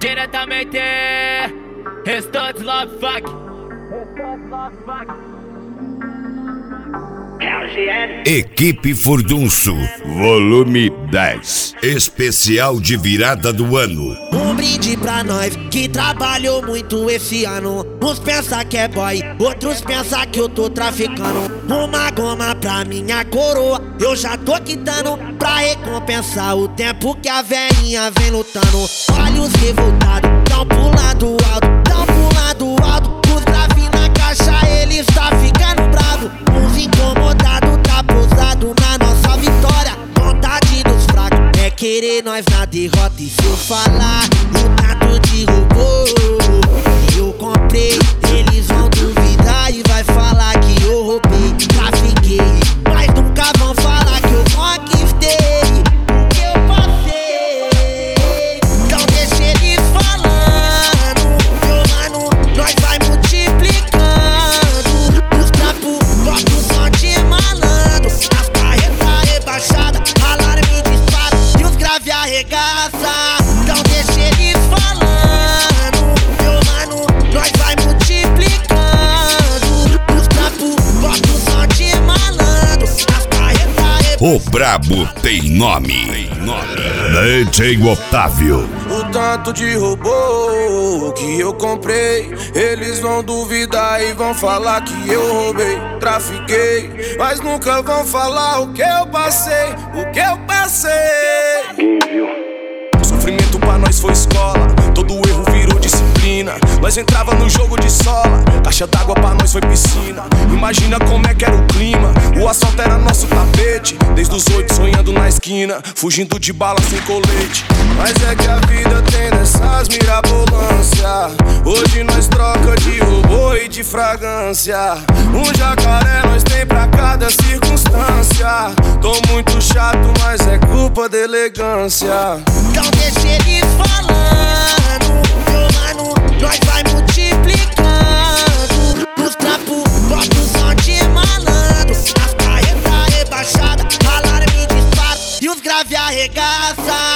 Diretamente Restantes Love Fuck. Equipe Furdunço, volume 10. Especial de virada do ano. Um brinde pra nós que trabalhou muito esse ano. Uns pensa que é boy, outros pensa que eu tô traficando. Uma goma pra minha coroa, eu já tô quitando, pra recompensar o tempo que a velhinha vem lutando. Olha os revoltados, tão pulando alto, tão pulando alto. Os graves na caixa, eles tá ficando bravo. Uns incomodados, tá pousado na nossa vitória. Vontade dos fracos é querer nós na derrota. E se eu falar o tanto de robô que eu comprei, eles vão duvidar e vai falar que eu roubei, trafiquei. Mas nunca vão falar que eu conquistei o que eu passei. Então deixa eles falando, meu mano, nós vai multiplicando. Os trapos, bota o som de malandro, as carretas rebaixadas, alarme dispara e os grave arregaça. Então deixa eles falando, meu mano, nós vai multiplicando. Os trapos, bota o som de malandro, as carretas. O brabo tem nome. DJ Otávio. O tanto de robô que eu comprei, eles vão duvidar e vão falar que eu roubei, trafiquei, mas nunca vão falar o que eu passei, o que eu passei. O sofrimento pra nós foi escola, todo erro virou disciplina. Nós entrava no jogo de sola, caixa d'água pra nós foi piscina. Imagina como é que era o clima, o assalto era nosso tapete. Desde os 8 sonhando na esquina, fugindo de bala sem colete. Mas é que a vida tem dessas mirabolância. Hoje nós troca de robô e de fragrância. Um jacaré nós tem pra cada circunstância. Tô muito chato, mas é culpa da elegância. Então deixa eles falando, meu mano, nós vai multiplicando. Os trapos, bota o som de malandro, as carretas rebaixadas, alarme dispara e os grave arregaça.